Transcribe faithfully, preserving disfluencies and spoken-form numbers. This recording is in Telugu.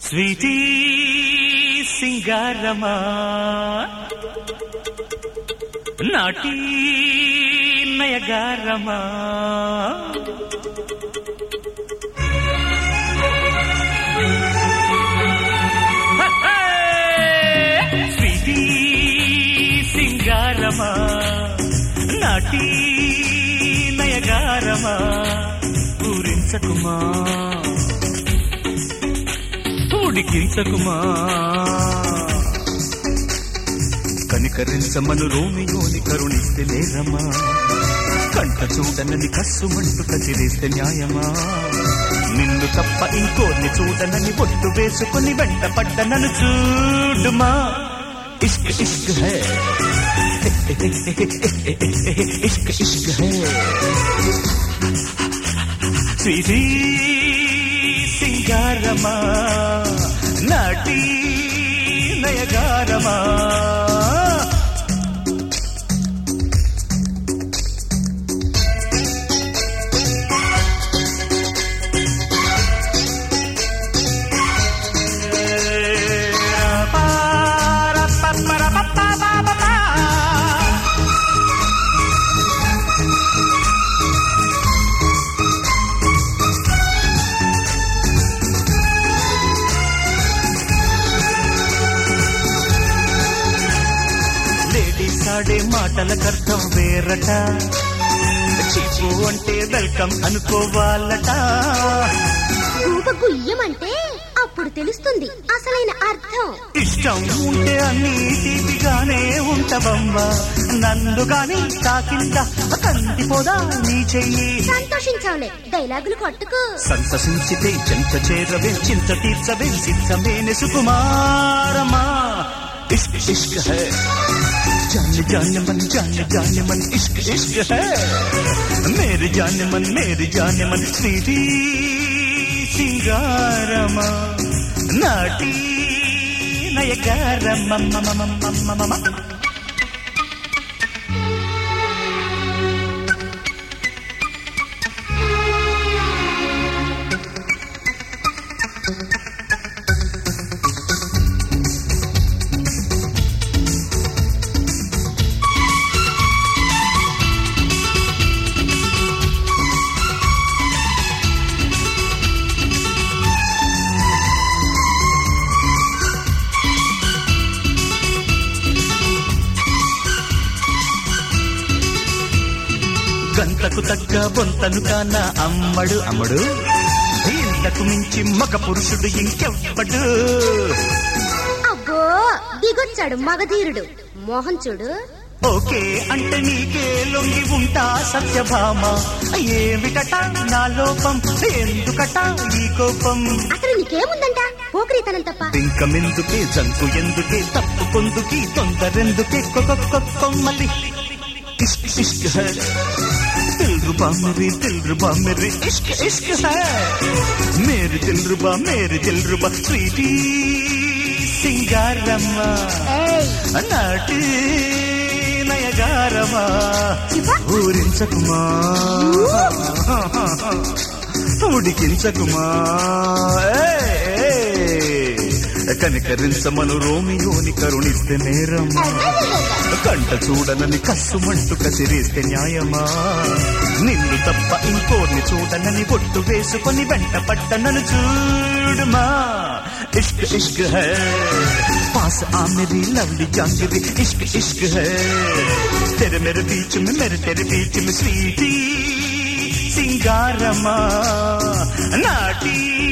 స్వీటీ సింగారమా నాటీ నయగారమా స్వీటీ సింగారమా నాటీ నయగారమా పూరించకుమా ఉడికించకుమా కనికరించమను రోమియోని కరుణిస్తే నేరమా కంట చూడనని కస్సుమంటూ కసిరేస్తే న్యాయమా నిన్ను తప్ప ఇంకోర్ని చూడనని ఒట్టు వేసుకుని వెంట పడ్డనను చూడుమా ఇష్క్ ఇష్క్ హై ఇష్క్ ఇష్క్ హై స్వీటీ సింగారమా నాటీ నయగారమా ఆడే మాటలకర్థం వేరట చీపు అంటే వెల్కమ్ అనుకోవాలట గుయ్యమంటే అప్పుడు తెలుస్తుంది అసలైన అర్థం ఇష్టం ఉంటే అన్ని తీపిగానే ఉంటవమ్మా నన్ను గాని తాకిందా కందిపోదా నీ చెయ్యి సంతోషించావులే డైలాగులు కొట్టుకు సంతసించితే చెంత చేరవే చింత తీర్చవే సిద్ధమేనే సుకుమారమా ఇష్క్ ఇష్క్ హై जाने जाने मन जाने जाने मन इश्क इश्क है मेरे जाने मन मेरे जाने मन स्वीटी सिंगारमा नाटी नयगारम मम मम मम मम గంటకు తగ్గ బొంతను కాన అమ్మడు అమ్మడు ఇంతకు మించి మగ పురుషుడు ఇంకెవ్వడు అబ్బో దిగొచ్చాడు మగధీరుడు మోహన్ చూడు ఓకే అంటే నీకే లొంగి ఉంటా సత్యభామ ఏమిటట నా లోపం ఎందుకట ఈ కోపం అసలు నీకేముందంట పోకరితనం తప్ప ఇంకమెందుకే జంకు ఎందుకే తప్పు పొందుకి తొందరెందుకే కొమ్మలి ఇష్క్ ఇష్క్ హై दिलरुबा मेरी दिलरुबा मेरी इश्क इश्क है मेरी दिलरुबा मेरी दिलरुबा स्वीटी सिंगारम्मा नाटी नयगारम्मा ఊరించకుమా ఉడికించకుమా కనికరించమను రోమియోని కరుణిస్తే నేరమా కంట చూడనని కస్సుమంటూ కసిరేస్తే న్యాయమా నిన్ను తప్ప ఇంకోర్ని చూడనని ఒట్టు వేసుకొని వెంట పట్టనను చూడుమా ఇష్క్ ఇష్క్ హై పాస్ ఆ మేరీ లవ్లీ జాంగిరి ఇష్క్ ఇష్క్ హై తెరే మేరే బీచ్ మే మేరే తెరే బీచ్ మే స్వీటీ సింగారమా నాటీ